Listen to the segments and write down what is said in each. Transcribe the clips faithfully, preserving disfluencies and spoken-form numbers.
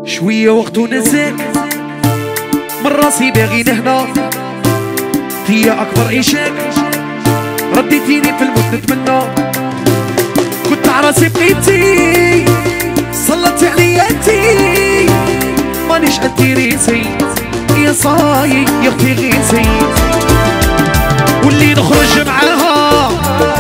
شوية وقت ونساك من راسي باغي نهنا هي أكبر إشاك رديتيني في الموت نتمنى كنت عراسي بقيتي صلت عليا انتي مانيش انتي ريسي يا صاي يا اختي غيسي واللي نخرج معاها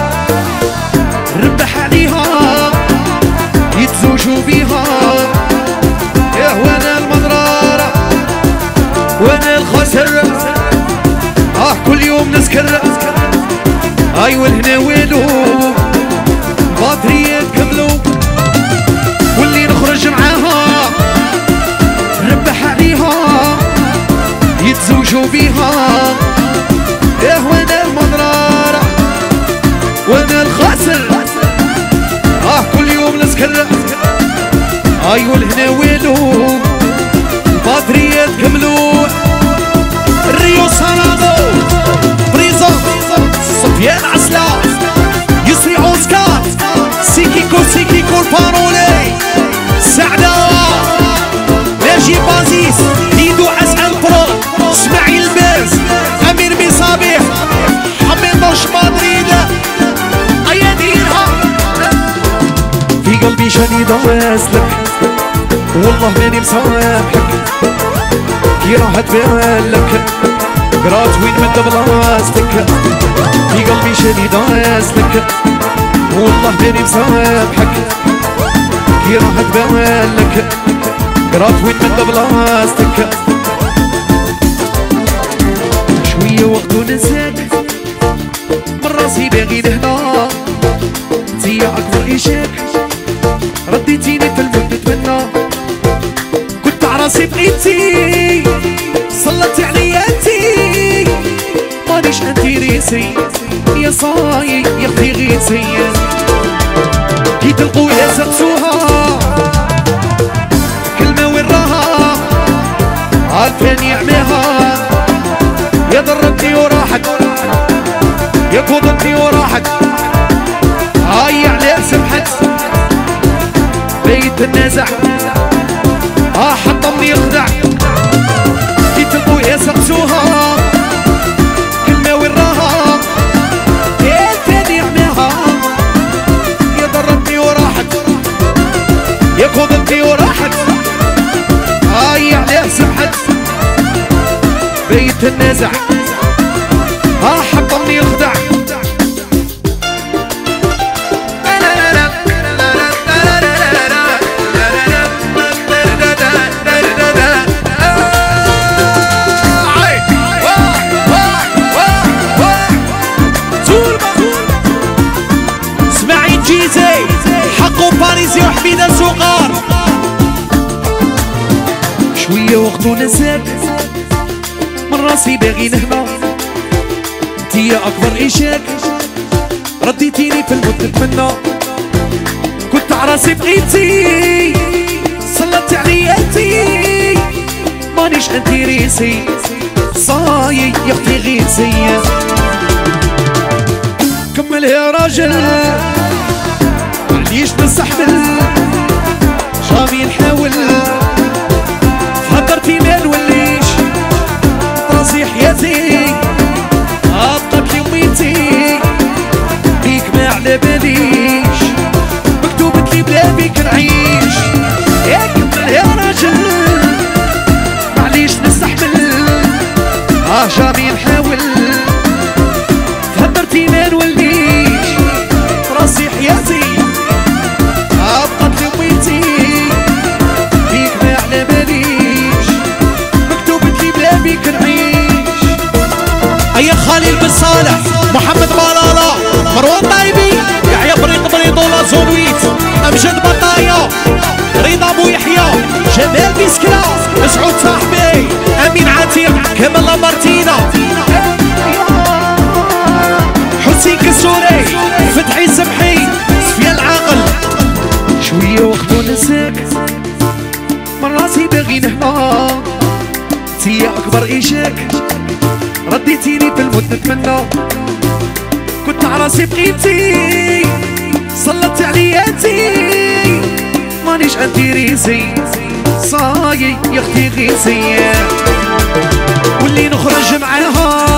نربح عليها يتزوجوا بيها يا وانا المضرارة وانا الخسر اه كل يوم نسكر اي والهنا ويلو باطرية كملو واللي نخرج معاها نربح عليها يتزوجوا بيها يا وانا المضرارة وانا الخاسر اه كل يوم نسكر اي والهنا ويلو الباطرية كملو الريو سالادو بريزون سفيان عسلا يسري اوسكار سيكيكو سيكيكو البارولي سعدة ناجي بازيس ديدو عسعل برو اسماعيل باز امير مصابيح حميد مرش مدريد ايا ديرها في قلبي شديد واسلك والله ماني مسامحك كي راحت بالك قرات وين مد بلاستك في قلبي شديد واسلك والله ماني مسامحك كي راحت بالك قرات وين مد بلاستك شوية وقت ونساك من راسي باغي نهنا انتي اكبر إشاك رديتيني في الموت نتمنى كنت عراسي بقيتي صلت عليا انتي مانيش انتي ريسي يا صاي يا اختي غيسي كي تلقوا يا سقسوها كلمة وين راها عالفين يعميها يا ضربتني وراحت يا كوضتني وراحت هاي عليه سمحت بيت النزع اه حطمني يخدع كي تلقوا يا سقسوها كلمة وين راها يا الفين يعميها يا ضربتني وراحت يا كوضتني وراحت هاي عليه سمحت بيت النزع اه حطمني يخدع اسماعيل جيزي حقه باريزي وحميدة السوقار شوية وقت ونساك من راسي باغي نهنا انتي اكبر إشاك رديتيني في الموت نتمنى كنت عراسي بقيتي صلت عليا انتي مانيش انتي ريسي صاي يا اختي غيسي كمل يا راجل معليش نستحمل جامي نحاول فكرتي ما نوليش راسي حياتي عطت لي وميتي بيك ما على باليش مكتوبت لي بلا بيك نعيش يا كمل يا راجل معليش نستحمل اه جامي نحاول فكرتي ما نوليش راسي حياتي عطت لي وميتي بيك ما على باليش مكتوبت لي بلا بيك نعيش ايا خليل بن صالح محمد بالالا مروان طايبي يحيى بريق بريطولا زولويت امجد بطايا رضا ابو يحيى جمال بيسكلا مسعود صاحبي امين عتيق كمال لامارتينا حسين كسوري فتحي سمحي سفيان العاقل شوية وقت ونساك من راسي باغي نهنا انتي اكبر إشاك رديتيني في الموت نتمنى كنت عراسي بقيتي صلت عليا انتي مانيش انتي ريسي صاي يا اختي غيسية واللي نخرج معاها